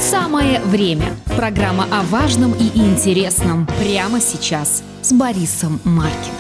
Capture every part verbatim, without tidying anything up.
Самое время. Программа о важном и интересном прямо сейчас с Борисом Маркиным.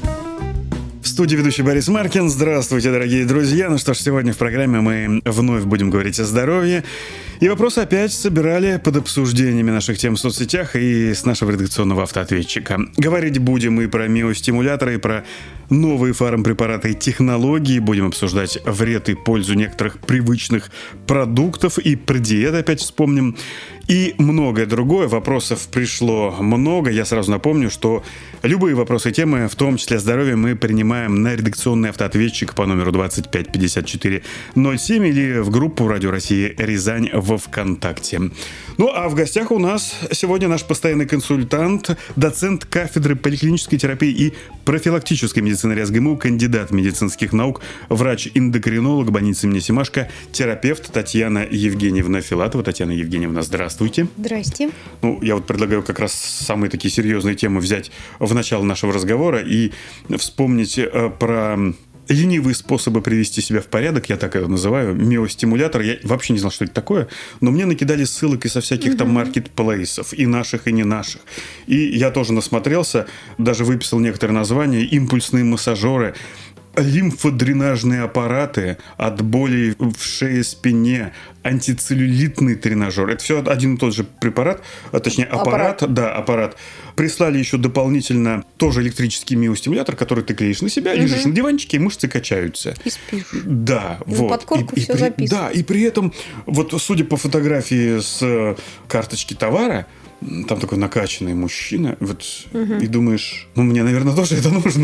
В студии ведущий Борис Маркин. Здравствуйте, дорогие друзья. Ну что ж, сегодня в программе мы вновь будем говорить о здоровье. И вопросы опять собирали под обсуждениями наших тем в соцсетях и с нашего редакционного автоответчика. Говорить будем и про миостимуляторы, и про новые фармпрепараты и технологии. Будем обсуждать вред и пользу некоторых привычных продуктов. И про диету опять вспомним. И многое другое. Вопросов пришло много. Я сразу напомню, что любые вопросы и темы, в том числе здоровье, мы принимаем на редакционный автоответчик по номеру двадцать пять пятьдесят четыре ноль семь или в группу Радио России Рязань во ВКонтакте. Ну, а в гостях у нас сегодня наш постоянный консультант, доцент кафедры поликлинической терапии и профилактической медицины РязГМУ, кандидат медицинских наук, врач-эндокринолог больницы имени Семашко, терапевт Татьяна Евгеньевна Филатова. Татьяна Евгеньевна, здравствуйте. Здрасте. Ну, я вот предлагаю как раз самые такие серьезные темы взять в начало нашего разговора и вспомнить э, про ленивые способы привести себя в порядок, я так это называю, миостимулятор. Я вообще не знал, что это такое, но мне накидали ссылок из со всяких угу. там маркетплейсов, и наших, и не наших. И я тоже насмотрелся, даже выписал некоторые названия: импульсные массажеры, лимфодренажные аппараты от боли в шее, спине, антицеллюлитный тренажер. Это все один и тот же препарат, а точнее аппарат, аппарат. Да, аппарат. Прислали еще дополнительно тоже электрический миостимулятор, который ты клеишь на себя, угу. лежишь на диванчике, и мышцы качаются. И спишь. Да, и вот. На подкорку и, все и при, записано. Да, и при этом, вот судя по фотографии с карточки товара, там такой накачанный мужчина, вот, угу. и думаешь, ну, мне, наверное, тоже это нужно.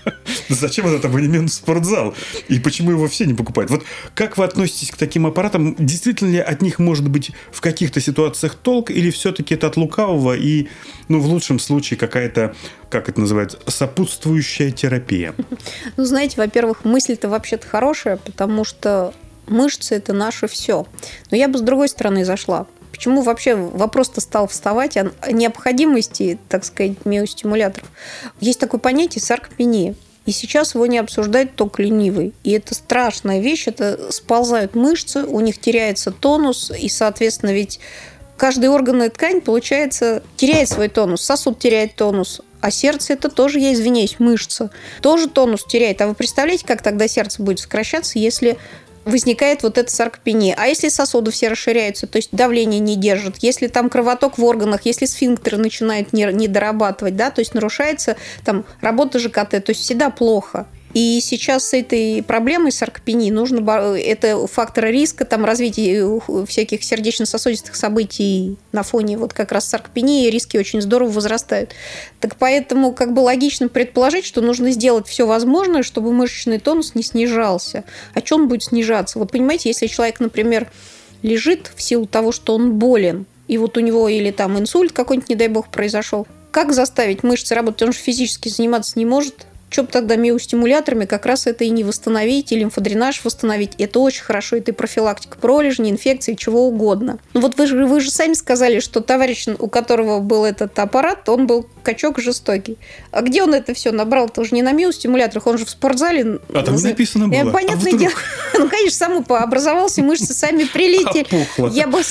Зачем этот абонемент в спортзал? И почему его все не покупают? Вот как вы относитесь к таким аппаратам? Действительно ли от них может быть в каких-то ситуациях толк? Или все-таки это от лукавого и, ну, в лучшем случае, какая-то, как это называется, сопутствующая терапия? Ну, знаете, во-первых, мысль-то вообще-то хорошая, потому что мышцы – это наше все. Но я бы с другой стороны зашла. Почему вообще вопрос-то стал вставать о необходимости, так сказать, миостимуляторов? Есть такое понятие саркопения. И сейчас его не обсуждает только ленивый. И это страшная вещь. Это сползают мышцы, у них теряется тонус. И, соответственно, ведь каждая органная ткань, получается, теряет свой тонус. Сосуд теряет тонус. А сердце – это тоже, я извиняюсь, мышца. Тоже тонус теряет. А вы представляете, как тогда сердце будет сокращаться, если возникает вот эта саркопения? А если сосуды все расширяются, то есть давление не держит, если там кровоток в органах, если сфинктеры начинают не, не дорабатывать, да, то есть нарушается там работа ЖКТ, то есть всегда плохо. И сейчас с этой проблемой саркопении нужно... Это фактор риска там, развития всяких сердечно-сосудистых событий на фоне вот как раз саркопении, риски очень здорово возрастают. Так поэтому как бы логично предположить, что нужно сделать все возможное, чтобы мышечный тонус не снижался. А что он будет снижаться? Вот понимаете, если человек, например, лежит в силу того, что он болен, и вот у него или там инсульт какой-нибудь, не дай бог, произошел, как заставить мышцы работать? Он же физически заниматься не может. Что бы тогда миостимуляторами как раз это и не восстановить, и лимфодренаж восстановить. Это очень хорошо. Это и профилактика пролежней, инфекций, чего угодно. Ну вот вы же, вы же сами сказали, что товарищ, у которого был этот аппарат, он был качок жестокий. А где он это все набрал? Тоже не на миостимуляторах, он же в спортзале. А там не написано было. Понятное а дело. Ну, конечно, само образовался, мышцы сами прилетели. Опухло. Я бы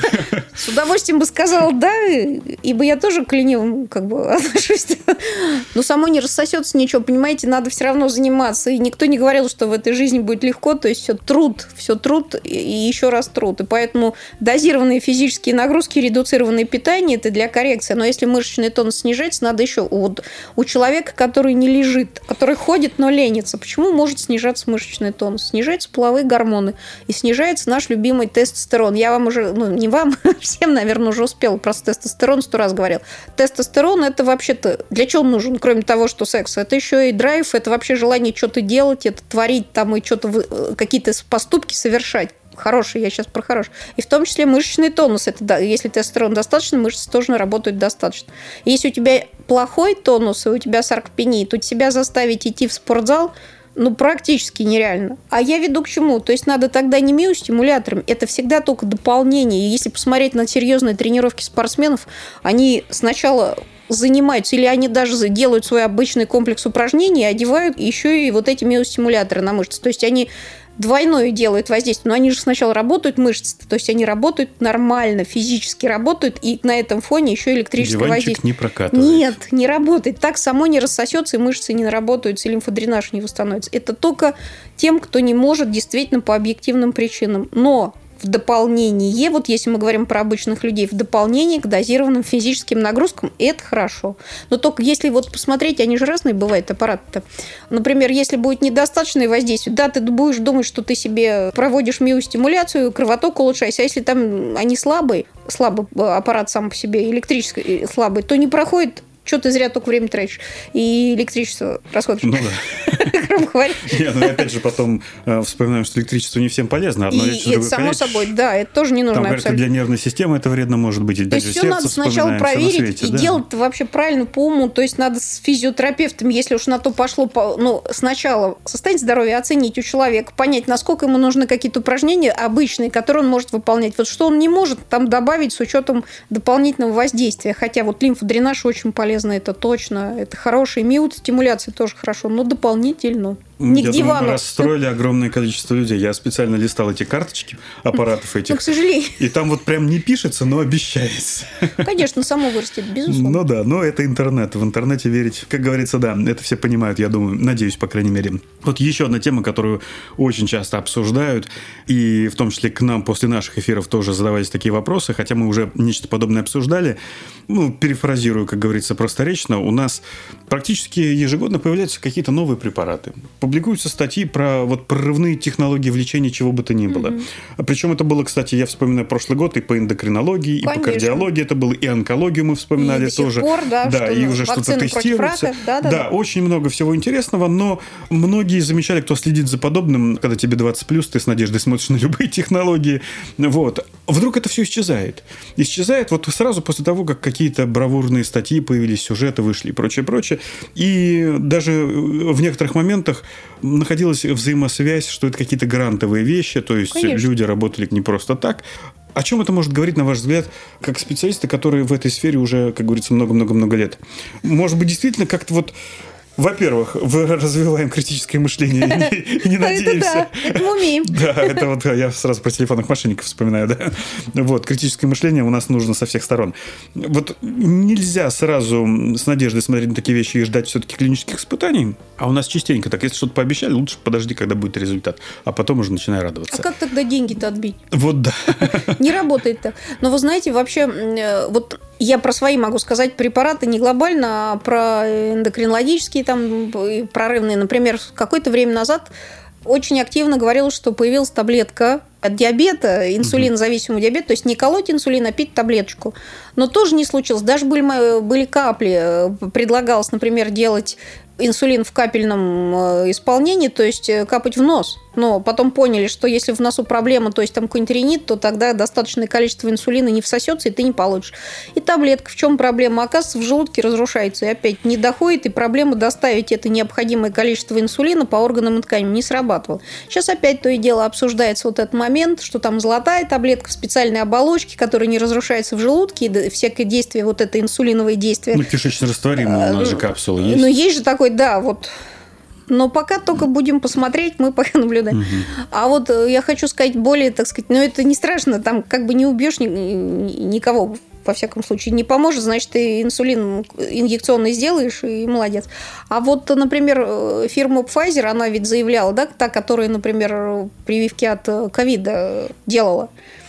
с удовольствием бы сказала да, ибо я тоже к ленивым как бы отношусь. Но само не рассосется ничего. Понимаете, надо все равно заниматься. И никто не говорил, что в этой жизни будет легко. То есть все труд, все труд и еще раз труд. И поэтому дозированные физические нагрузки, редуцированное питание – это для коррекции. Но если мышечный тонус снижается, надо еще вот у человека, который не лежит, который ходит, но ленится. Почему может снижаться мышечный тонус? Снижаются половые гормоны и снижается наш любимый тестостерон. Я вам уже, ну не вам, всем, наверное, уже успела про тестостерон сто раз говорил. Тестостерон – это вообще-то для чего он нужен, кроме того, что секс? Это еще и драйв, это вообще желание что-то делать, это творить там и что-то, какие-то поступки совершать. Хороший, я сейчас про хороший. И в том числе мышечный тонус. Это, да, если тестостерон достаточно, мышцы тоже работают достаточно. Если у тебя плохой тонус, и у тебя саркопения, то тебя заставить идти в спортзал ну, практически нереально. А я веду к чему? То есть надо тогда не миостимулятором, это всегда только дополнение. И если посмотреть на серьезные тренировки спортсменов, они сначала занимаются, или они даже делают свой обычный комплекс упражнений и одевают еще и вот эти миостимуляторы на мышцы. То есть они двойное делают воздействие. Но они же сначала работают мышцы, то есть они работают нормально, физически работают, и на этом фоне еще электрическое Диванчик воздействие. не прокатывает. Нет, не работает. Так само не рассосется, и мышцы не наработаются, и лимфодренаж не восстановится. Это только тем, кто не может действительно по объективным причинам. Но в дополнение, вот если мы говорим про обычных людей, в дополнение к дозированным физическим нагрузкам, это хорошо. Но только если вот посмотреть, они же разные бывают, аппараты-то. Например, если будет недостаточное воздействие, да, ты будешь думать, что ты себе проводишь миостимуляцию, кровоток улучшается, а если там они слабые, слабый аппарат сам по себе, электрический слабый, то не проходит. Что ты зря только время тратишь и электричество расходишь. Ну да. Грубо говоря. Нет, ну и опять же потом э, вспоминаем, что электричество не всем полезно. Одно И лечит, это другое само калечит. собой, да, это тоже не нужно Там, говорят, абсолютно. для нервной системы это вредно может быть. И То есть даже все надо сердце сначала вспоминаем, всё на проверить свете, и да. делать вообще правильно по уму. То есть надо с физиотерапевтом, если уж на то пошло, по- ну, сначала состояние здоровья оценить у человека, понять, насколько ему нужны какие-то упражнения обычные, которые он может выполнять. Вот что он не может там добавить с учетом дополнительного воздействия. Хотя вот лимфодренаж очень полезно, это точно, это хороший. Миостимуляция тоже хорошо, но дополнительно. Не Я к думаю, дивану. мы расстроили огромное количество людей. Я специально листал эти карточки аппаратов Ну, этих. к сожалению. И там вот прям не пишется, но обещается. Конечно, само вырастет, безусловно. Ну да, но это интернет. В интернете верить, как говорится, да, это все понимают, я думаю, надеюсь, по крайней мере. Вот еще одна тема, которую очень часто обсуждают, и в том числе к нам после наших эфиров тоже задавались такие вопросы, хотя мы уже нечто подобное обсуждали. Ну, перефразирую, как говорится, просторечно, у нас практически ежегодно появляются какие-то новые препараты. Публикуются статьи про вот прорывные технологии в лечении чего бы то ни было. Mm-hmm. Причем это было, кстати, я вспоминаю прошлый год и по эндокринологии, Конечно. и по кардиологии это было, и онкологию мы вспоминали И до тоже. сих пор, да, да, что, и ну, уже что-то вакцины против тестируется. рака, да, да, да, да. очень много всего интересного, но многие замечали, кто следит за подобным, когда тебе двадцать плюс, ты с надеждой смотришь на любые технологии. Вот. Вдруг это все исчезает. Исчезает вот сразу после того, как какие-то бравурные статьи появились, сюжеты вышли и прочее, прочее. И даже в некоторых моментах находилась взаимосвязь, что это какие-то грантовые вещи, то есть Конечно. люди работали не просто так. О чем это может говорить, на ваш взгляд, как специалисты, которые в этой сфере уже, как говорится, много-много-много лет? Может быть, действительно как-то вот... Во-первых, мы развиваем критическое мышление и не надеемся. Это да, это мы умеем. Да, это вот я сразу про телефонных мошенников вспоминаю, да. Вот, критическое мышление у нас нужно со всех сторон. Вот нельзя сразу с надеждой смотреть на такие вещи и ждать все-таки клинических испытаний, а у нас частенько так, если что-то пообещали, лучше подожди, когда будет результат, а потом уже начинай радоваться. А как тогда деньги-то отбить? Вот да. Не работает так. Но вы знаете, вообще, вот я про свои могу сказать препараты не глобально, а про эндокринологические там прорывные. Например, какое-то время назад очень активно говорилось, что появилась таблетка от диабета, инсулинозависимого диабета, то есть не колоть инсулин, а пить таблеточку. Но тоже не случилось. Даже были, были капли. Предлагалось, например, делать инсулин в капельном исполнении, то есть капать в нос. Но потом поняли, что если в носу проблема, то есть там какой-нибудь ринит, то тогда достаточное количество инсулина не всосется, и ты не получишь. И таблетка. В чем проблема? Оказывается, в желудке разрушается, и опять не доходит, и проблема доставить это необходимое количество инсулина по органам и тканям не срабатывала. Сейчас опять то и дело обсуждается вот этот момент, что там золотая таблетка в специальной оболочке, которая не разрушается в желудке, и всякое действие, вот это инсулиновое действие. Ну, кишечно-растворимые у нас же капсулы есть. Ну, есть же такой, да, вот. Но пока только будем посмотреть, мы пока наблюдаем. Угу. А вот я хочу сказать более, так сказать, ну, это не страшно, там как бы не убьешь ни, никого, во всяком случае, не поможет, значит, ты инсулин инъекционный сделаешь, и молодец. А вот, например, фирма Pfizer, она ведь заявляла, да, та, которая, например, прививки от ковида делала.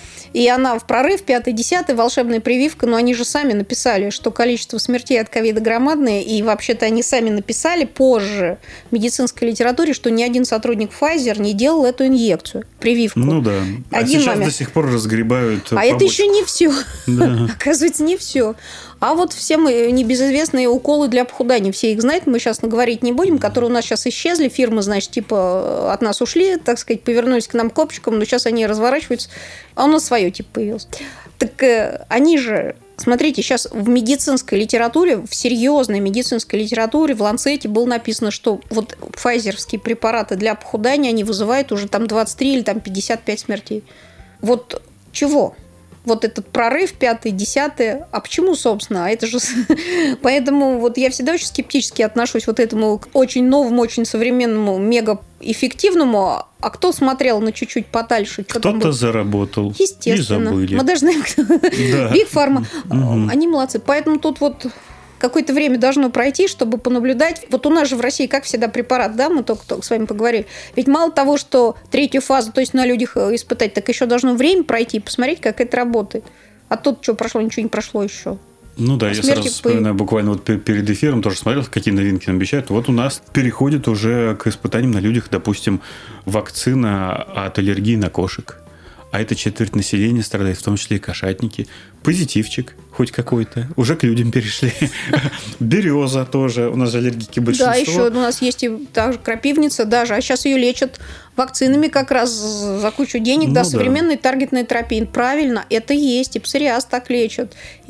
И она в прорыв, пятый-десятый, волшебная прививка, но они же сами написали, что количество смертей от ковида громадное, и вообще-то они сами написали позже в медицинской литературе, что ни один сотрудник Pfizer не делал эту инъекцию, прививку. Ну да. А Один сейчас момент. до сих пор разгребают А побочку. это еще не все. Да. Оказывается, не все. А вот все мы небезызвестные уколы для похудания, все их знают, мы сейчас говорить не будем, которые у нас сейчас исчезли, фирмы, значит, типа от нас ушли, так сказать, повернулись к нам копчиком, но сейчас они разворачиваются, а у нас свое типа появилось. Так э, они же, смотрите, сейчас в медицинской литературе, в серьезной медицинской литературе, в Ланцете было написано, что вот пфайзерские препараты для похудания, они вызывают уже там двадцать три или там пятьдесят пять смертей. Вот чего? вот этот прорыв, пятый, десятый. А почему, собственно? А это же... Поэтому вот я всегда очень скептически отношусь вот этому очень новому, очень современному, мегаэффективному. А кто смотрел на чуть-чуть подальше? Кто-то заработал. Естественно. И забыли. Мы даже знаем, кто... Big Pharma. Они молодцы. Поэтому тут вот... Какое-то время должно пройти, чтобы понаблюдать. Вот у нас же в России, как всегда, препарат, да, мы только с вами поговорили. Ведь мало того, что третью фазу, то есть на людях испытать, так еще должно время пройти и посмотреть, как это работает. А тут что прошло, ничего не прошло еще. Ну да, я сразу вспоминаю, буквально вот перед эфиром тоже смотрел, какие новинки нам обещают. Вот у нас переходит уже к испытаниям на людях, допустим, вакцина от аллергии на кошек. А это четверть населения страдает, в том числе и кошатники. Позитивчик хоть какой-то. Уже к людям перешли. Береза тоже. У нас же аллергики большинство. Да, еще у нас есть и также крапивница даже. А сейчас ее лечат вакцинами как раз за кучу денег. Ну, да, современной да. таргетной терапии. Правильно, это есть. И псориаз так лечат.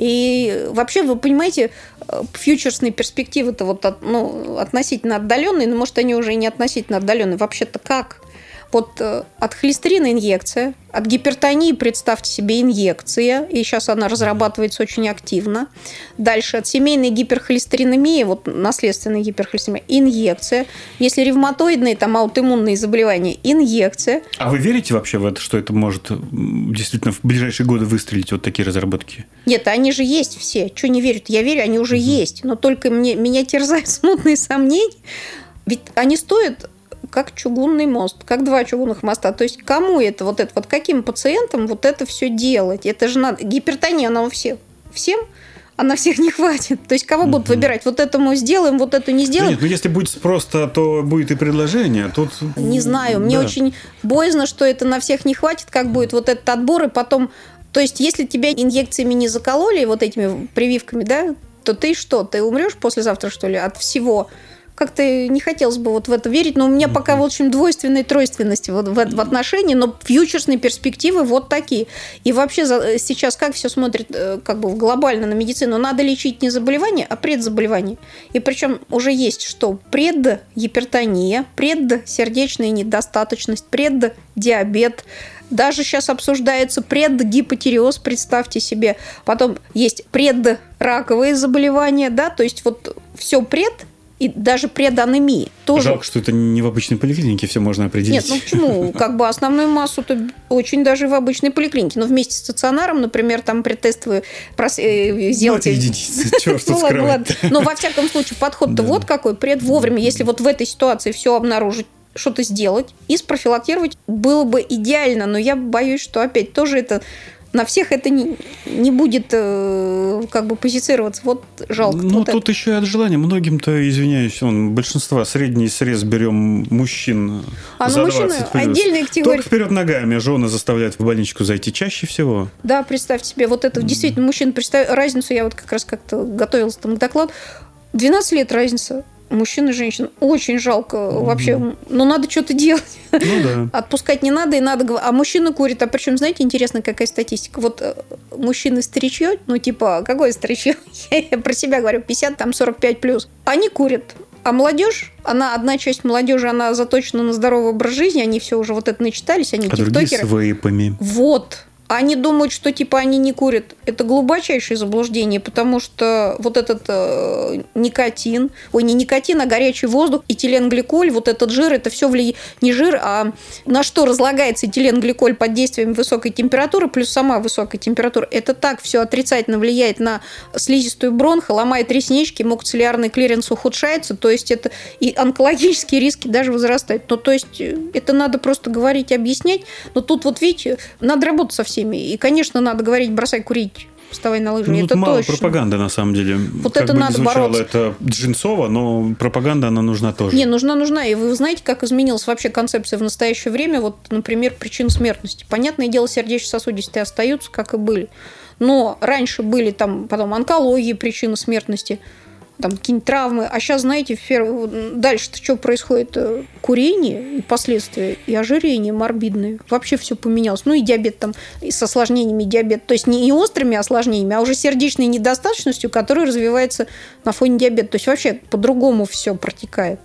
И вообще, вы понимаете, фьючерсные перспективы-то вот от, ну, относительно отдаленные, но может они уже и не относительно отдаленные. Вообще-то как? Вот от холестерина инъекция, от гипертонии, представьте себе, инъекция, и сейчас она разрабатывается очень активно. Дальше от семейной гиперхолестеринемии, вот наследственной гиперхолестеринемии, инъекция. Если ревматоидные, там аутоиммунные заболевания, инъекция. А вы верите вообще в это, что это может действительно в ближайшие годы выстрелить, вот такие разработки? Нет, они же есть все. Что не верят? Я верю, они уже угу. есть. Но только мне, меня терзают смутные сомнения. Ведь они стоят... как чугунный мост, как два чугунных моста. То есть кому это, вот это, вот каким пациентам вот это все делать? Это же надо... Гипертония, она у всех. Всем? А на всех не хватит. То есть кого угу. будут выбирать? Вот этому сделаем, вот это не сделаем? Да нет, ну если будет спрос, то будет и предложение. Тут... Не знаю. Мне да. очень боязно, что это на всех не хватит, как будет вот этот отбор, и потом... То есть если тебя инъекциями не закололи, вот этими прививками, да, то ты что? Ты умрешь послезавтра, что ли, от всего? Как-то не хотелось бы вот в это верить, но у меня пока, в общем, двойственная тройственность вот в, в отношении, но фьючерсные перспективы вот такие. И вообще сейчас как все смотрит как бы глобально на медицину? Надо лечить не заболевание, а предзаболевание. И причем уже есть что? Предгипертония, предсердечная недостаточность, преддиабет. Даже сейчас обсуждается предгипотиреоз, представьте себе. Потом есть предраковые заболевания, да, то есть вот все пред... И даже преданемии тоже. Жалко, что это не в обычной поликлинике все можно определить. Нет, ну почему? Как бы основную массу-то очень даже в обычной поликлинике. Но вместе с стационаром, например, там предтестовые прос... сделать... Ну, это единицы. Чего ж тут скрывать? Но во всяком случае подход-то вот какой. Пред вовремя, если вот в этой ситуации все обнаружить, что-то сделать и спрофилактировать было бы идеально. Но я боюсь, что опять тоже это... На всех это не, не будет э, как бы позицироваться. Вот жалко. Ну, вот тут это. еще и от желания. Многим-то, извиняюсь, он, большинство средний срез берем мужчин а за ну, двадцать плюс. Отдельная категория. Только вперед ногами. Жены заставляют в больничку зайти чаще всего. Да, представьте себе. Вот это действительно мужчин. Представь, разницу я вот как раз как-то готовилась там к докладу. двенадцать лет разница. Мужчин и женщин. Очень жалко mm-hmm. вообще. Но надо что-то делать. Ну, да. Отпускать не надо, и надо... А мужчина курит. А причем, знаете, интересно, какая статистика. Вот мужчины старичье, ну, типа, какое старичье? Я про себя говорю, пятьдесят, там, сорок пять плюс. Они курят. А молодежь, она, одна часть молодежи, она заточена на здоровый образ жизни, они все уже вот это начитались, они а тиктокеры. Другие с вейпами. Вот. Они думают, что типа они не курят. Это глубочайшее заблуждение, потому что вот этот э, никотин, ой, не никотин, а горячий воздух, этиленгликоль, вот этот жир, это все влияет, не жир, а на что разлагается этиленгликоль под действием высокой температуры, плюс сама высокая температура. Это так все отрицательно влияет на слизистую бронха, ломает реснички, мокоциллярный клиренс ухудшается, то есть это и онкологические риски даже возрастают. Ну, то есть это надо просто говорить, объяснять, но тут вот видите, надо работать со всеми. И, конечно, надо говорить, бросай курить, вставай на лыжи. Ну, это тут мало точно. пропаганды, на самом деле. Вот как это бы надо звучало, бороться. Это джинсово, но пропаганда, она нужна тоже. Не, нужна, нужна. И вы знаете, как изменилась вообще концепция в настоящее время? Вот, например, причин смертности. Понятное дело, сердечно-сосудистые остаются, как и были. Но раньше были там потом онкологии, причины смертности, там какие-нибудь травмы. А сейчас, знаете, дальше-то что происходит? Курение и последствия, и ожирение морбидное. Вообще все поменялось. Ну и диабет там, и с осложнениями диабета. То есть не острыми осложнениями, а уже сердечной недостаточностью, которая развивается на фоне диабета. То есть вообще по-другому все протекает.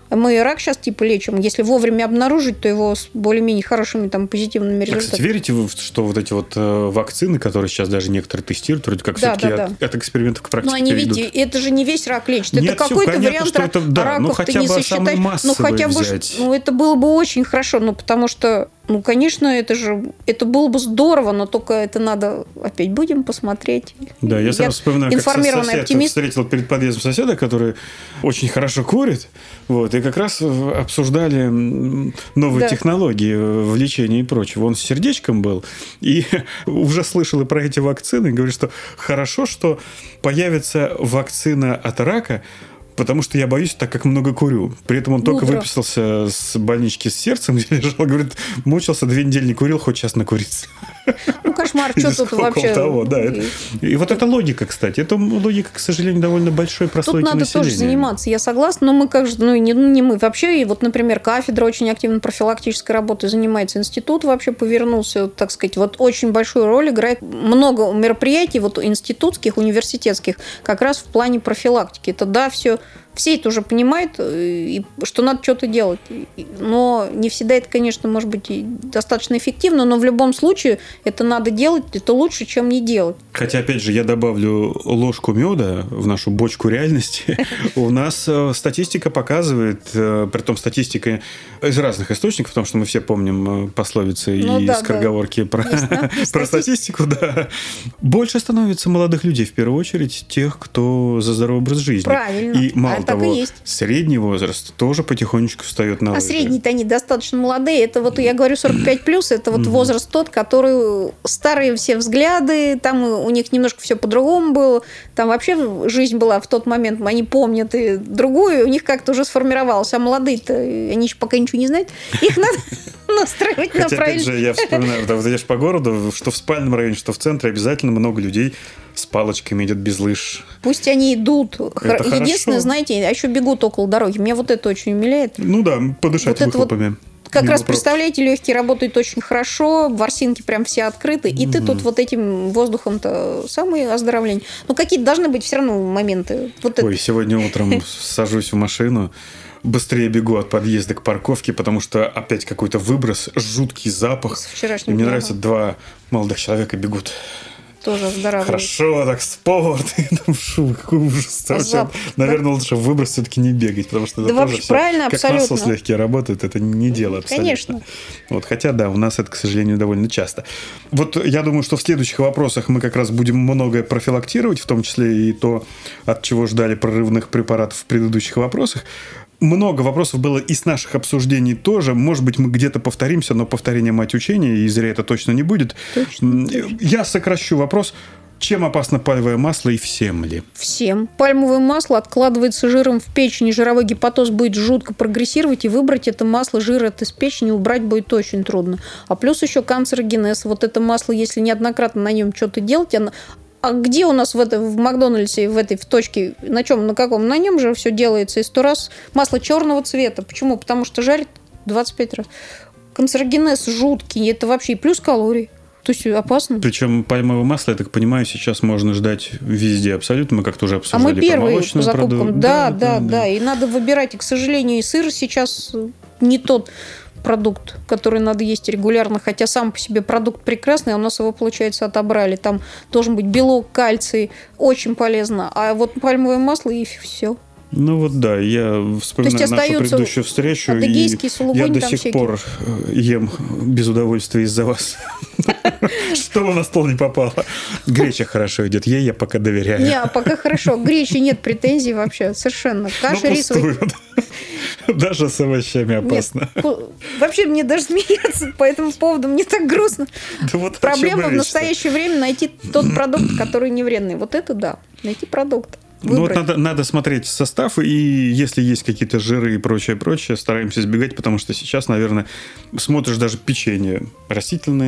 Мы рак сейчас типа лечим. Если вовремя обнаружить, то его с более-менее хорошими там позитивными результатами. А, кстати, верите вы, что вот эти вот э, вакцины, которые сейчас даже некоторые тестируют, вроде как да, все-таки да, от, да. от экспериментов к практике Но они, перейдут? видите, это же не весь рак лечит. Нет, это всё, какой-то понятно, вариант что это, да, раков ну, хотя ты не бы сосчитаешь. самый Ну, хотя бы, взять. ну, это было бы очень хорошо, ну, потому что, ну, конечно, это же, это было бы здорово, но только это надо, опять будем посмотреть. Да, я сразу вспоминаю, как информированный сосед оптимист. встретил перед подъездом соседа, который очень хорошо курит, вот, и как раз обсуждали новые Да. технологии в лечении и прочего. Он с сердечком был, и уже слышал и про эти вакцины, и говорит, что хорошо, что появится вакцина от рака, потому что я боюсь, так как много курю. При этом он только Мудро. выписался с больнички с сердцем, где лежал, говорит, мучился, две недели не курил, хоть сейчас накуриться. Ну, кошмар, Или что тут сколько вообще... того, да. Это- И вот эта логика, кстати, это логика, к сожалению, довольно большой Тут прослойки надо населения. тоже заниматься, я согласна, но мы как же, ну, не, не мы вообще, и вот, например, кафедра очень активно профилактической работой занимается, институт вообще повернулся, вот, так сказать, вот очень большую роль играет много мероприятий, вот институтских, университетских, как раз в плане профилактики. Это да, все, все это уже понимают, и, что надо что-то делать, И- но не всегда это, конечно, может быть и достаточно эффективно, но в любом случае это надо делать, это лучше, чем не делать. Хотя, опять же, я добавлю ложку меда в нашу бочку реальности. У нас э, статистика показывает, э, притом статистика из разных источников, потому что мы все помним э, пословицы Ну и да, скороговорки про, Есть, да, есть про статистику, да. Больше становится молодых людей, в первую очередь, тех, кто за здоровый образ жизни. Правильно. И мало А так и того, есть. средний возраст тоже потихонечку встает на А лыжи. средние-то они достаточно молодые. Это вот, я говорю, сорок пять плюс, это вот возраст тот, который старые все взгляды, там у них немножко все по-другому было. Там вообще жизнь была в тот момент, они помнят и другую, у них как-то уже сформировалось. А молодые-то, они еще пока ничего не знают. Их надо настраивать на Хотя, опять же, правильно. я вспоминаю, да, вот идешь по городу, что в спальном районе, что в центре, обязательно много людей с палочками идет без лыж. Пусть они идут. Это Единственное, хорошо. знаете, а еще бегут около дороги. Меня вот это очень умиляет. Ну да, подышать Вот это вот выхлопами. Как Мимо раз, про- представляете, легкие работают очень хорошо, ворсинки прям все открыты, и ты тут вот этим воздухом-то самое оздоровление. Ну, какие-то должны быть все равно моменты. Вот Ой, это. сегодня утром сажусь в машину, быстрее бегу от подъезда к парковке, потому что опять какой-то выброс, жуткий запах. С И вчерашнего мне дня, нравится, да. два молодых человека бегут. Тоже оздоравливает. Хорошо, так спорт. И там шу, какой ужас. А Вообще, запах, наверное, лучше в выброс все-таки не бегать, потому что это Да тоже вообще всё правильно, как абсолютно. насос легкие работают, это не дело абсолютно. Конечно. Вот, хотя, да, у нас это, к сожалению, довольно часто. Вот я думаю, что в следующих вопросах мы как раз будем многое профилактировать, в том числе и то, от чего ждали прорывных препаратов в предыдущих вопросах. Много вопросов было и с наших обсуждений тоже. Может быть, мы где-то повторимся, но повторение мать учения, и зря это точно не будет. Точно, М, Я сокращу вопрос. Чем опасно пальмовое масло и всем ли? Всем. Пальмовое масло откладывается жиром в печени, жировой гепатоз будет жутко прогрессировать, и выбрать это масло, жир это из печени убрать будет очень трудно. А плюс еще канцерогенез. Вот это масло, если неоднократно на нем что-то делать, оно... А где у нас в, это, в Макдональдсе, в этой в точке, на чем, на каком? На нем же все делается. И сто раз масло черного цвета. Почему? Потому что жарит двадцать пять раз. Канцерогенез жуткий. Это вообще и плюс калорий. То есть опасно. Причем пальмовое масло, я так понимаю, сейчас можно ждать везде абсолютно. Мы как-то уже А обсуждали мы про первые по молочную закупкам. продукцию. Да, да, да, И надо выбирать. И, к сожалению, и сыр сейчас не тот продукт, который надо есть регулярно, хотя сам по себе продукт прекрасный, а у нас его, получается, отобрали. Там должен быть белок, кальций, очень полезно. А вот пальмовое масло и все. Ну вот да, я вспоминаю нашу остаются предыдущую встречу, и адыгейский сулугунь я до там сих всякие. пор э, ем без удовольствия из-за вас. Что вам на стол не попало? Греча хорошо идет, ей я пока доверяю. Не, а пока хорошо. Гречи нет претензий вообще, совершенно. Каша Ну, рисовая. пустую. Даже с овощами опасно. Нет, по- вообще мне даже смеяться по этому поводу, мне так грустно. Да вот о чем Проблема в речь-то? настоящее время найти тот продукт, который не вредный. Вот это да, найти продукт. Ну вот Выбрать. надо, надо смотреть состав, и если есть какие-то жиры и прочее, прочее, стараемся избегать, потому что сейчас, наверное, смотришь даже печенье растительные,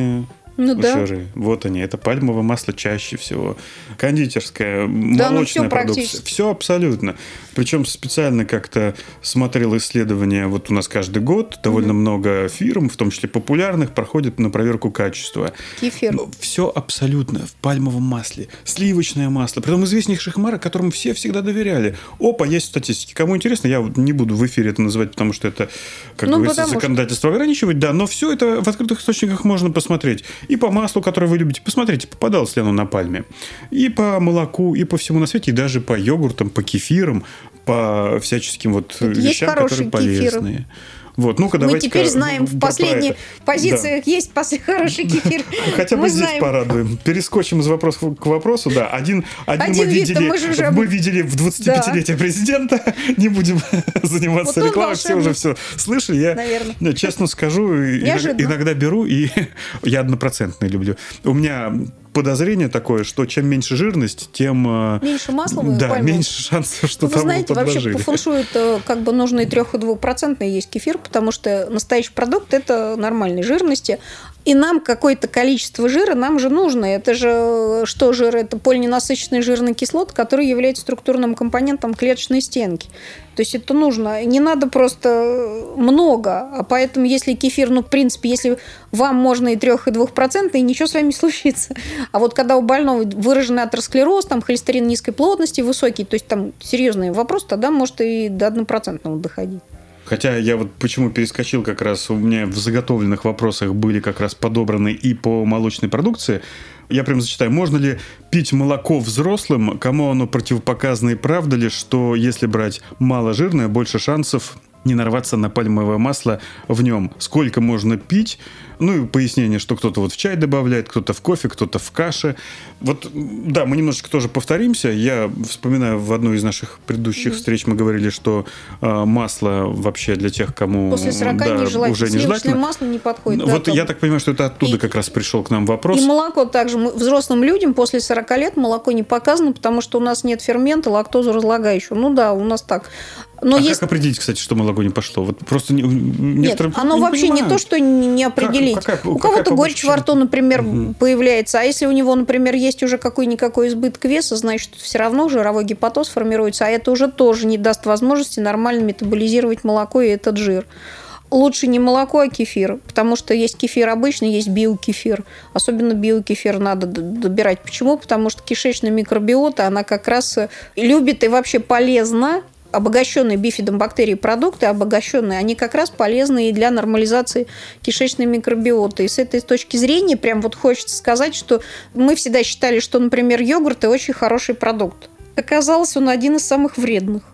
Ну да. Жиры. Вот они. Это пальмовое масло чаще всего. Кондитерское, да, молочная ну все продукция. практически. Все абсолютно. Причем специально как-то смотрел исследования. Вот у нас каждый год довольно mm-hmm. много фирм, в том числе популярных, проходят на проверку качества. Кефир. Все абсолютно в пальмовом масле. Сливочное масло. Притом известнейших марок, которым все всегда доверяли. Опа, есть статистики. Кому интересно, я вот не буду в эфире это называть, потому что это, как ну, говорится, законодательство что... ограничивать. Да, но все это в открытых источниках можно посмотреть. И по маслу, которое вы любите. Посмотрите, попадалось ли оно на пальме. И по молоку, и по всему на свете, и даже по йогуртам, по кефирам, по всяческим вот тут вещам, которые полезные. Кефиры. Вот, ну-ка, мы теперь знаем, в последних позициях да. есть хороший кефир. Хотя бы здесь порадуем. Перескочим из вопроса к вопросу. Да, один, один, один мы, видели, мы, уже... мы видели в двадцатипятилетие да. президента. Не будем заниматься вот рекламой. Все уже все слышали. Я, Наверное. честно скажу, Неожиданно. иногда беру, и я однопроцентный люблю. У меня подозрение такое, что чем меньше жирность, тем... Меньше масла? Да, пальму. Меньше шансов, что ну, там вы знаете, подложили. Вообще по фэншую как бы нужно и три- и двухпроцентный есть кефир, потому что настоящий продукт – это нормальной жирности. И нам какое-то количество жира нам же нужно. Это же что жир? Это полиненасыщенный жирный кислот, который является структурным компонентом клеточной стенки. То есть это нужно. Не надо просто много. А поэтому если кефир, ну, в принципе, если вам можно и трех, и двухпроцентный, ничего с вами не случится. А вот когда у больного выраженный атеросклероз, там холестерин низкой плотности, высокий, то есть там серьезный вопрос, тогда может и до однопроцентного доходить. Хотя я вот почему перескочил как раз, у меня в заготовленных вопросах были как раз подобраны и по молочной продукции. Я прям зачитаю. Можно ли пить молоко взрослым? Кому оно противопоказано и правда ли, что если брать маложирное, больше шансов не нарваться на пальмовое масло в нем? Сколько можно пить? Ну и пояснение, что кто-то вот в чай добавляет, кто-то в кофе, кто-то в каше. Вот, да, мы немножечко тоже повторимся. Я вспоминаю, в одной из наших предыдущих mm-hmm. встреч мы говорили, что э, масло вообще для тех, кому после сорока да, не желательно. уже не желательно. Масло не подходит. Вот я так понимаю, что это оттуда и, как раз пришел к нам вопрос. И молоко также. Мы, взрослым людям после сорока лет молоко не показано, потому что у нас нет фермента лактозу разлагающего. Ну да, у нас так. Но а есть... как определить, кстати, что молоко не пошло? Вот просто не, Нет, оно не вообще понимают. Не то, что не определить. Как, какая, у кого-то горечь во рту, например, угу. появляется. А если у него, например, есть уже какой-никакой избыток веса, значит, все равно жировой гепатоз формируется. А это уже тоже не даст возможности нормально метаболизировать молоко и этот жир. Лучше не молоко, а кефир, потому что есть кефир обычный, есть биокефир. Особенно биокефир надо добирать. Почему? Потому что кишечная микробиота, она как раз любит и вообще полезна. Обогащенные бифидом бактерий продукты, обогащенные, они как раз полезны и для нормализации кишечной микробиоты. И с этой точки зрения прям вот хочется сказать, что мы всегда считали, что, например, йогурт – это очень хороший продукт. Оказалось, он один из самых вредных.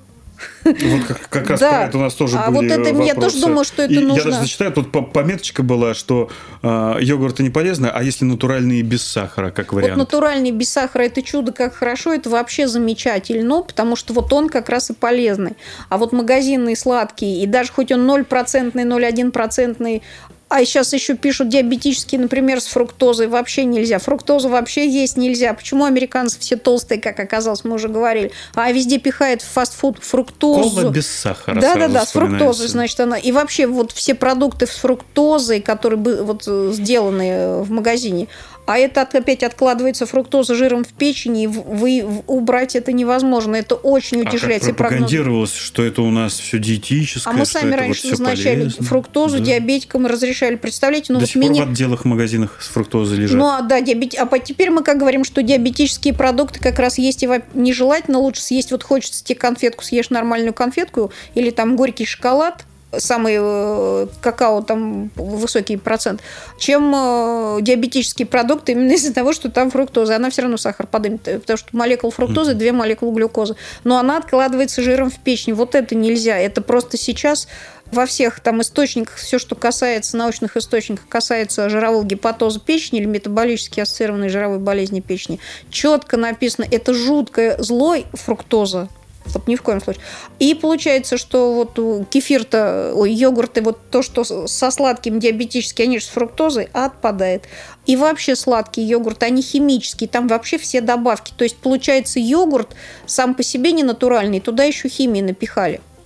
Вот как, как раз да. про это у нас тоже а были вот это, вопросы. Я тоже думаю, что это и нужно. Я даже зачитаю, тут пометочка была, что э, йогурты не полезны, а если натуральные без сахара, как вариант. Вот натуральный без сахара – это чудо, как хорошо, это вообще замечательно, потому что вот он как раз и полезный. А вот магазинные сладкие, и даже хоть он ноль процентов, ноль целых одна десятая процента, а сейчас еще пишут диабетические, например, с фруктозой вообще нельзя. Фруктозу вообще есть нельзя. Почему американцы все толстые, как оказалось, мы уже говорили. А везде пихает в фастфуд фруктозу. Кола без сахара. Да-да-да, с фруктозой, значит, она. И вообще вот все продукты с фруктозой, которые вот сделаны в магазине, а это опять откладывается фруктоза жиром в печени, и вы, убрать это невозможно. Это очень утяжеляет все прогнозы. А как пропагандировалось, что это у нас все диетическое, а мы сами раньше вот назначали полезно. Фруктозу, да. диабетикам и разрешали. Представляете? Ну, До вот сих пор меня... в отделах, в магазинах с фруктозой лежат. Ну, а, да, диабет... а теперь мы как говорим, что диабетические продукты как раз есть и нежелательно. Лучше съесть, вот хочется тебе конфетку, съешь нормальную конфетку или там горький шоколад, самый э, какао, там высокий процент, чем э, диабетические продукты именно из-за того, что там фруктоза. Она все равно сахар поднимет, потому что молекула фруктозы, две молекулы глюкозы. Но она откладывается жиром в печень. Вот это нельзя. Это просто сейчас во всех там источниках, все, что касается научных источников, касается жирового гепатоза печени или метаболически ассоциированной жировой болезни печени, четко написано, это жуткое зло фруктоза. Вот ни в коем случае. И получается, что вот кефир-то, ой, йогурты, вот то, что со сладким диабетически, они же с фруктозой, отпадает. И вообще сладкие йогурты, они химические, там вообще все добавки. То есть, получается, йогурт сам по себе не натуральный, туда еще химии напихали.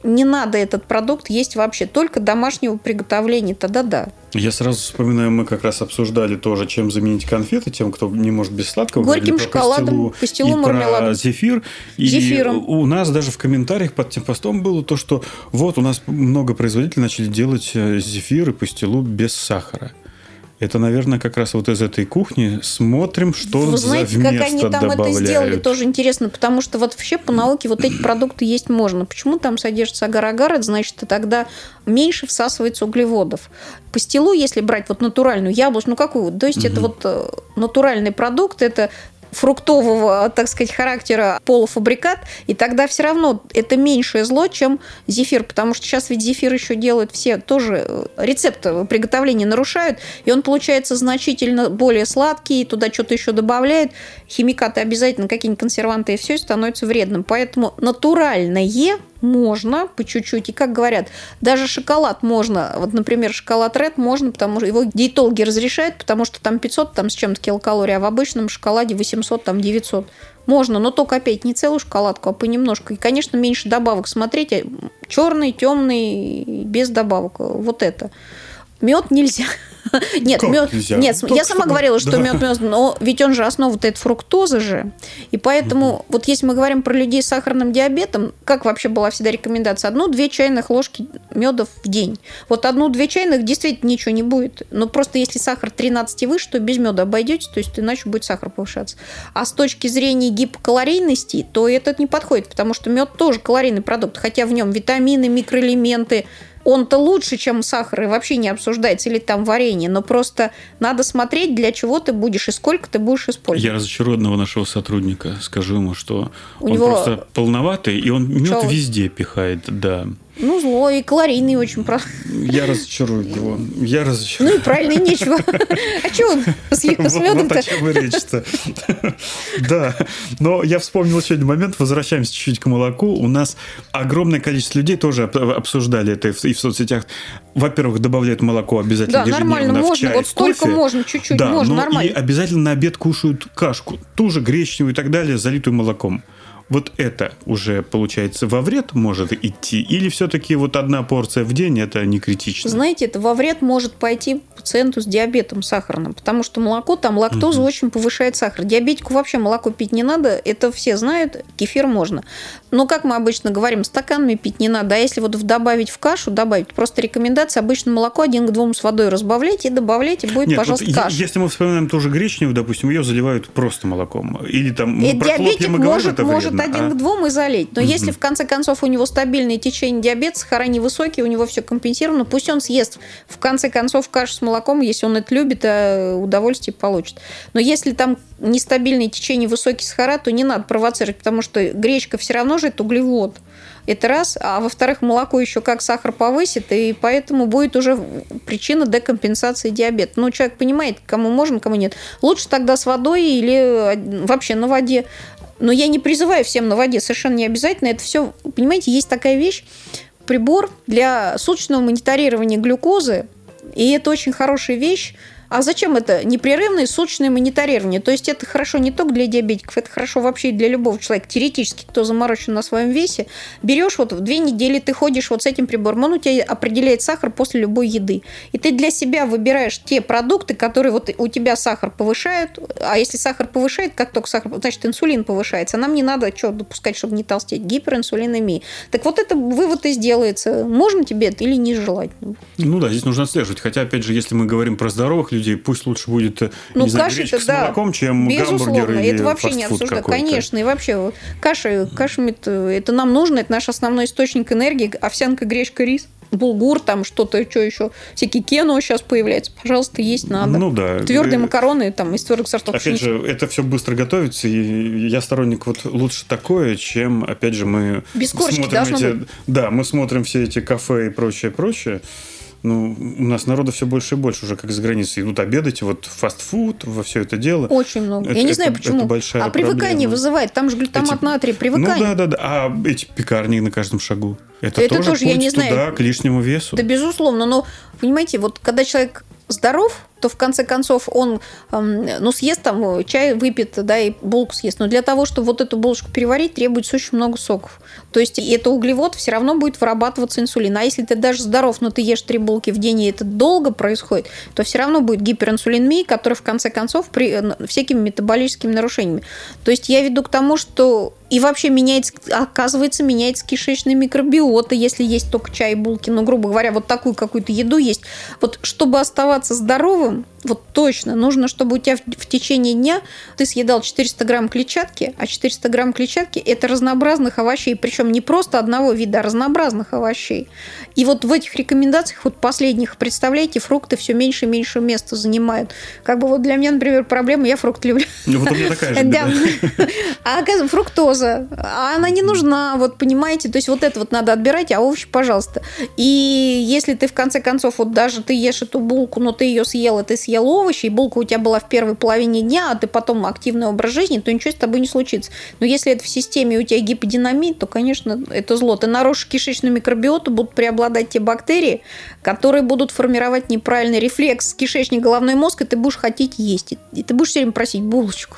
не надо этот продукт есть вообще, только домашнего приготовления, тогда да. Я сразу вспоминаю, мы как раз обсуждали тоже, чем заменить конфеты тем, кто не может без сладкого. Горьким шоколадом, пастилу, мармеладом. Про зефир. И Зефиром. У нас даже в комментариях под тем постом было то, что вот у нас много производителей начали делать зефир и пастилу без сахара. Это, наверное, как раз вот из этой кухни смотрим, что Вы за знаете, вместо как они там добавляют. это сделали, тоже интересно, потому что вот вообще по науке вот эти продукты есть можно. Почему там содержится агар-агар? Это значит, что тогда меньше всасывается углеводов. Пастилу, если брать вот натуральную, яблочную, ну какую? То есть угу. это вот натуральный продукт, это фруктового, так сказать, характера полуфабрикат, и тогда все равно это меньшее зло, чем зефир, потому что сейчас ведь зефир еще делают все тоже, рецепт приготовления нарушают, и он получается значительно более сладкий, туда что-то еще добавляют, химикаты обязательно, какие-нибудь консерванты, и все становится вредным. Поэтому натуральное можно по чуть-чуть. И, как говорят, даже шоколад можно. Вот, например, шоколад Ред можно, потому что его диетологи разрешают, потому что там пятьсот там, с чем-то килокалорий, а в обычном шоколаде восемьсот, там девятьсот. Можно, но только опять не целую шоколадку, а понемножку. И, конечно, меньше добавок. Смотрите, черный, темный, без добавок. Вот это. Мед нельзя. Нет, как мед. Нельзя? Нет, Только я сама чтобы... говорила, что да. мед, мед, но ведь он же основа вот этой фруктозы же. И поэтому, угу. вот если мы говорим про людей с сахарным диабетом, как вообще была всегда рекомендация? Одну-две чайных ложки меда в день. Вот одну-две чайных действительно ничего не будет. Но просто если сахар тринадцать и выше, то без меда обойдетесь, то есть иначе будет сахар повышаться. А с точки зрения гипокалорийности, то это не подходит, потому что мед тоже калорийный продукт, хотя в нем витамины, микроэлементы. Он-то лучше, чем сахар, и вообще не обсуждается, или там варенье, но просто надо смотреть, для чего ты будешь и сколько ты будешь использовать. Я разочарую одного нашего сотрудника, скажу ему, что У он него... просто полноватый, и он мед Чё? везде пихает, да. Ну, зло и калорийный очень. Я разочарую его. Я разочарую. Ну и правильно, и нечего. А что он с медом-то? Вот о чем и речь-то. Да. Но я вспомнил еще один момент. Возвращаемся чуть-чуть к молоку. У нас огромное количество людей тоже обсуждали это и в соцсетях. Во-первых, добавляют молоко обязательно ежедневно в чай. Да, нормально, можно. Вот столько можно, чуть-чуть, можно, нормально. И обязательно на обед кушают кашку. Ту же гречневую и так далее, залитую молоком. Вот это уже, получается, во вред может идти? Или все-таки вот одна порция в день – это не критично? Знаете, это во вред может пойти пациенту с диабетом сахарным, потому что молоко, там лактоза угу. очень повышает сахар. Диабетику вообще молоко пить не надо, это все знают, кефир можно. Но, как мы обычно говорим, стаканами пить не надо. А если вот добавить в кашу, добавить, просто рекомендация, обычно молоко один к двум с водой разбавляйте и добавляйте, будет, Нет, пожалуйста, вот каша. Если мы вспоминаем тоже гречневую, допустим, ее заливают просто молоком. Или там и про хлопья мы говорим, это может вредно. один а? к двум и залить. Но угу. если в конце концов у него стабильное течение диабета, сахара невысокие, у него все компенсировано, пусть он съест в конце концов кашу с молоком, если он это любит, а удовольствие получит. Но если там нестабильное течение, высокие сахара, то не надо провоцировать, потому что гречка все равно же это углевод. Это раз. А во-вторых, молоко еще как сахар повысит, и поэтому будет уже причина декомпенсации диабета. Ну, человек понимает, кому можно, кому нет. Лучше тогда с водой или вообще на воде. Но я не призываю всем на воде, совершенно не обязательно. Это все, понимаете, есть такая вещь, прибор для суточного мониторирования глюкозы, и это очень хорошая вещь. А зачем это? Непрерывное суточное мониторирование. То есть это хорошо не только для диабетиков, это хорошо вообще и для любого человека. Теоретически, кто заморочен на своем весе, берешь вот в две недели, ты ходишь вот с этим прибором, он у тебя определяет сахар после любой еды. И ты для себя выбираешь те продукты, которые вот у тебя сахар повышают. А если сахар повышает, как только сахар, значит инсулин повышается. Нам не надо что допускать, чтобы не толстеть. Гиперинсулинемия. Так вот это вывод и сделается. Можно тебе это или не желать? Ну да, здесь нужно отслеживать. Хотя, опять же, если мы говорим про здоровых людей, пусть лучше будет, ну, не знаю, гречка с да, молоком, чем безусловно, гамбургер или это вообще не фастфуд обсуждаю. какой-то. Конечно, и вообще каша, каша это, это нам нужно, это наш основной источник энергии. Овсянка, гречка, рис, булгур, там что-то, что еще, всякие кено сейчас появляются. Пожалуйста, есть надо. Ну да. Твердые макароны там из твердых сортов Опять пшеницы. же, это все быстро готовится, и я сторонник вот лучше такое, чем, опять же, мы без корочки смотрим должно эти, быть. Да, мы смотрим все эти кафе и прочее, прочее. Ну, у нас народу все больше и больше уже, как из границы. Идут обедать, вот фастфуд, во все это дело. Очень много. Это, Я не это, знаю, почему. Это большая а привыкание проблема. вызывает. Там же глютамат эти... натрия, привыкание. Ну, да, да, да. А эти пекарни на каждом шагу. Это, это тоже, тоже путь я не туда, знаю. к лишнему весу. Да, безусловно. Но, понимаете, вот когда человек здоров, то в конце концов он, ну, съест там чай, выпьет, да, и булку съест. Но для того, чтобы вот эту булочку переварить, требуется очень много соков. То есть это углевод, все равно будет вырабатываться инсулин. А если ты даже здоров, но ты ешь три булки в день, и это долго происходит, то все равно будет гиперинсулинемия, которая в конце концов при всякими метаболическими нарушениями. То есть я веду к тому, что и вообще меняется, оказывается, меняется кишечная микробиота, если есть только чай и булки. Ну, грубо говоря, вот такую какую-то еду есть. Вот чтобы оставаться здоровым, вот точно нужно, чтобы у тебя в, в течение дня ты съедал четыреста грамм клетчатки, а четыреста грамм клетчатки – это разнообразных овощей, причем не просто одного вида, а разнообразных овощей. И вот в этих рекомендациях, вот последних, представляете, фрукты все меньше и меньше места занимают. Как бы вот для меня, например, проблема, я фрукты люблю. Ну, вот у меня такая же беда. А оказывается, фруктоза, а она не нужна, вот понимаете, то есть вот это вот надо отбирать, а овощи, пожалуйста. И если ты в конце концов, вот даже ты ешь эту булку, но ты ее съел, и ты съел овощи, и булка у тебя была в первой половине дня, а ты потом активный образ жизни, то ничего с тобой не случится. Но если это в системе у тебя гиподинамит, то, конечно, это зло. Ты нарушишь кишечную микробиоту, будут преобладать те бактерии, которые будут формировать неправильный рефлекс кишечник-головной мозг, и ты будешь хотеть есть. И ты будешь все время просить булочку.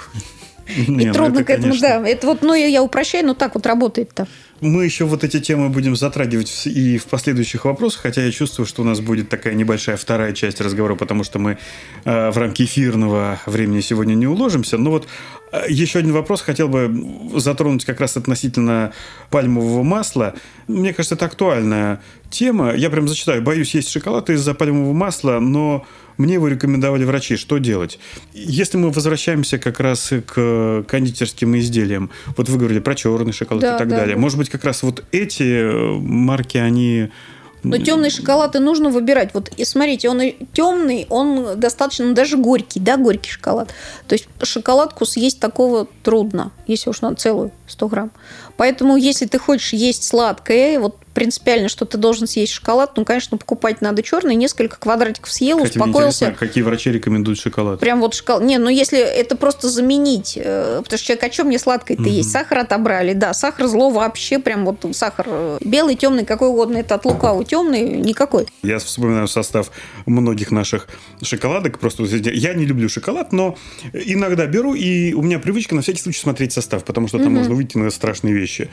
Не, и ну трудно это, к этому, конечно. да. Это вот, ну, я, я упрощаю, но так вот работает-то. Мы еще вот эти темы будем затрагивать и в последующих вопросах, хотя я чувствую, что у нас будет такая небольшая вторая часть разговора, потому что мы э, в рамки эфирного времени сегодня не уложимся. Но вот э, еще один вопрос хотел бы затронуть как раз относительно пальмового масла. Мне кажется, это актуальная тема. Я прям зачитаю. Боюсь есть шоколад из-за пальмового масла, но мне его рекомендовали врачи. Что делать? Если мы возвращаемся как раз к кондитерским изделиям, вот вы говорили про черный шоколад Да, и так да, далее. да. Может быть, как раз вот эти марки, они... Но темный шоколад и нужно выбирать. Вот и смотрите, он и темный, он достаточно, ну, даже горький, да, горький шоколад. То есть шоколадку съесть такого трудно, если уж надо целую, сто грамм. Поэтому, если ты хочешь есть сладкое, вот принципиально, что ты должен съесть шоколад, ну, конечно, покупать надо черный, несколько квадратиков съел, Кстати, мне успокоился. интересно, какие врачи рекомендуют шоколад? Прям вот шоколад. Не, ну если это просто заменить, э, потому что человек, а что мне сладкое-то Мгм. есть? Сахар отобрали, да, сахар зло вообще, прям вот сахар э, белый, темный, какой угодно, это от лукавого, темный, никакой. Я вспоминаю состав многих наших шоколадок. Просто я не люблю шоколад, но иногда беру, и у меня привычка на всякий случай смотреть состав, потому что там Мгм. можно увидеть иногда страшные вещи.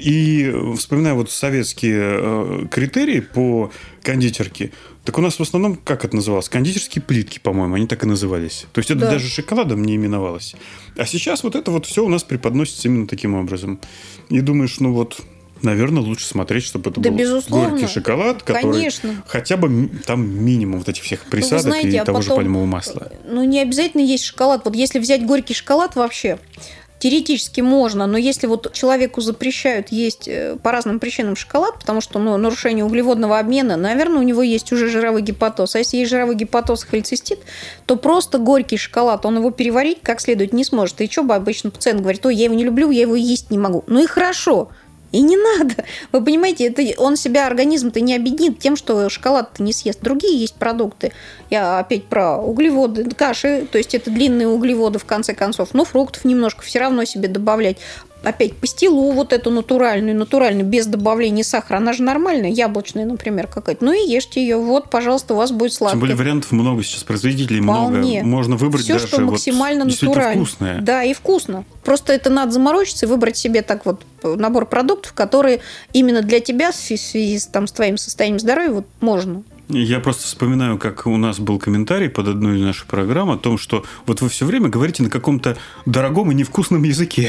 И вспоминаю вот советские э, критерии по кондитерке. Так у нас в основном, как это называлось? Кондитерские плитки, по-моему, они так и назывались. То есть это Да. даже шоколадом не именовалось. А сейчас вот это вот все у нас преподносится именно таким образом. И думаешь, ну вот... Наверное, лучше смотреть, чтобы это Да, был безусловно. горький шоколад, который Конечно. хотя бы м- там минимум вот этих всех присадок знаете, и а того же потом- пальмового масла. Ну, не обязательно есть шоколад. Вот если взять горький шоколад вообще, теоретически можно, но если вот человеку запрещают есть э, по разным причинам шоколад, потому что, ну, нарушение углеводного обмена, наверное, у него есть уже жировой гепатоз. А если есть жировой гепатоз и холецистит, то просто горький шоколад, он его переварить как следует не сможет. И что бы обычно пациент говорит: ой, я его не люблю, я его есть не могу. Ну и хорошо. И не надо. Вы понимаете, это он себя, организм-то не объединит тем, что шоколад-то не съест. Другие есть продукты. Я опять про углеводы, каши, то есть это длинные углеводы, в конце концов. Ну, фруктов немножко все равно себе добавлять. Опять пастилу вот эту натуральную, натуральную, без добавления сахара. Она же нормальная, яблочная, например, какая-то. Ну и ешьте ее. Вот, пожалуйста, у вас будет сладкое. Тем более вариантов много сейчас, производителей Вполне. много. Можно выбрать Все, даже что вот максимально действительно натурально. вкусное. Да, и вкусно. Просто это надо заморочиться и выбрать себе так вот набор продуктов, которые именно для тебя в связи с, там, с твоим состоянием здоровья вот можно. Я просто вспоминаю, как у нас был комментарий под одной из наших программ о том, что вот вы все время говорите на каком-то дорогом и невкусном языке.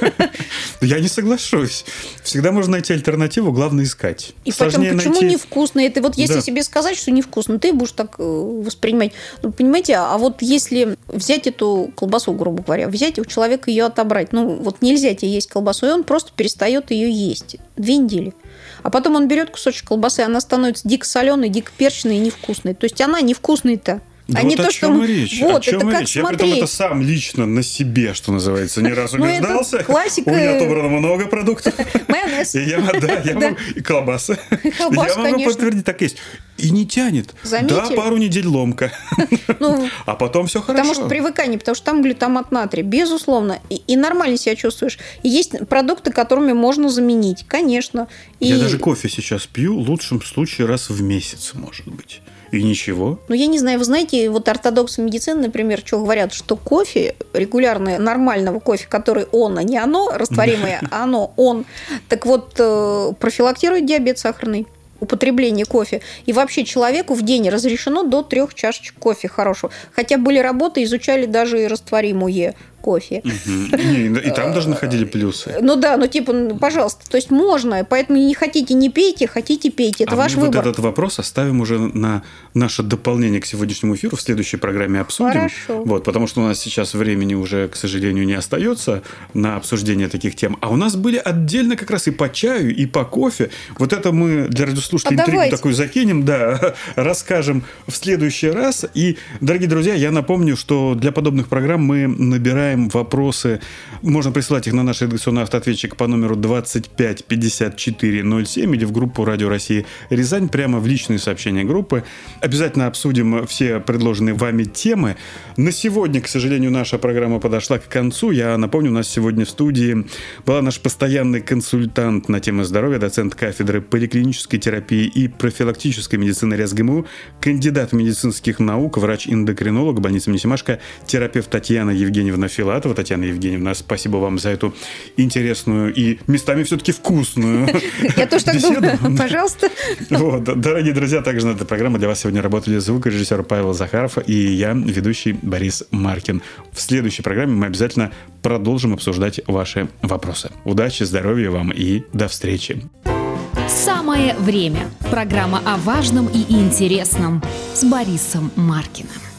Я не соглашусь. Всегда можно найти альтернативу, главное искать. И потом, почему невкусно? Это вот если Да. себе сказать, что невкусно, ты будешь так э, воспринимать. Ну, понимаете, а вот если взять эту колбасу, грубо говоря, взять у человека ее отобрать, ну, вот нельзя тебе есть колбасу, и он просто перестает ее есть. Две недели. А потом он берет кусочек колбасы, она становится дико соленой, дико перченой и невкусной. То есть она невкусная-то. Да а вот не о то, чем что мы... речь? Вот, о чем это как речь? Я смотреть. притом это сам лично на себе, что называется, не раз Ну, это убеждался. классика. У меня отобрано много продуктов. Майонез. И я, да, я Да. могу, и колбасы. Колбас, я могу конечно. подтвердить, так есть. И не тянет. Заметили? Да, пару недель ломка. Ну, А потом все хорошо. потому что привыкание, потому что там глютамат натрия, безусловно. И, и нормально себя чувствуешь. И есть продукты, которыми можно заменить, конечно. И... Я даже кофе сейчас пью, в лучшем случае раз в месяц, может быть. И ничего? Ну, я не знаю, вы знаете, вот ортодоксы медицины, например, что говорят, что кофе, регулярное, нормального кофе, который он, а не оно, растворимое, а оно, он, так вот, профилактирует диабет сахарный. Употребление кофе. И вообще человеку в день разрешено до трех чашечек кофе хорошего. Хотя были работы, изучали даже и растворимое кофе. Угу. И там даже находили плюсы. Ну да, ну типа, пожалуйста, то есть можно, поэтому не хотите, не пейте, хотите, пейте. Это а ваш мы выбор. Вот этот вопрос оставим уже на наше дополнение к сегодняшнему эфиру, в следующей программе обсудим. Хорошо. Вот, потому что у нас сейчас времени уже, к сожалению, не остается на обсуждение таких тем. А у нас были отдельно как раз и по чаю, и по кофе. Вот это мы для радиослушателей а интригу давайте. такую закинем, да, расскажем в следующий раз. И, дорогие друзья, я напомню, что для подобных программ мы набираем вопросы. Можно присылать их на наш редакционный автоответчик по номеру двадцать пять пятьдесят четыре ноль семь или в группу Радио России Рязань, прямо в личные сообщения группы. Обязательно обсудим все предложенные вами темы. На сегодня, к сожалению, наша программа подошла к концу. Я напомню, у нас сегодня в студии была наш постоянный консультант на темы здоровья, доцент кафедры поликлинической терапии и профилактической медицины РясГМУ, кандидат медицинских наук, врач-эндокринолог больницы имени Семашко, терапевт Татьяна Евгеньевна Филатова. Татьяна Евгеньевна, спасибо вам за эту интересную и местами все-таки вкусную Я тоже так думаю. Пожалуйста. Дорогие друзья, также на этой программе для вас сегодня работали звукорежиссер Павел Захаров и я, ведущий Борис Маркин. В следующей программе мы обязательно продолжим обсуждать ваши вопросы. Удачи, здоровья вам и до встречи. Самое время. Программа о важном и интересном с Борисом Маркиным.